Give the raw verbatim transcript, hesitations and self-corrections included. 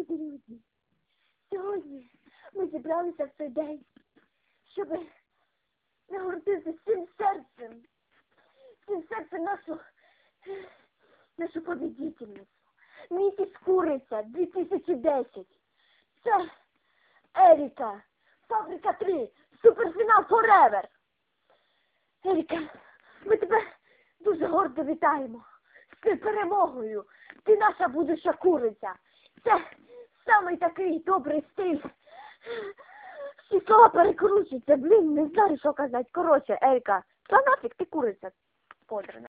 друзі, сьогодні ми зібралися в цей день, щоб нагородити всім серцем, всім серцем нашу, нашу побідительницю. Місіс Куриця, дві тисячі десять. Це Еріка, Фабрика три, суперфінал Forever. Еріка, ми тебе дуже гордо вітаємо з цією перемогою. Ти наша будуща куриця. Це самий такий добрий стиль. Всі слова перекручуються. Блін, не знаю, що казати. Коротше, Еріка, та нафіг ти куриця подрана.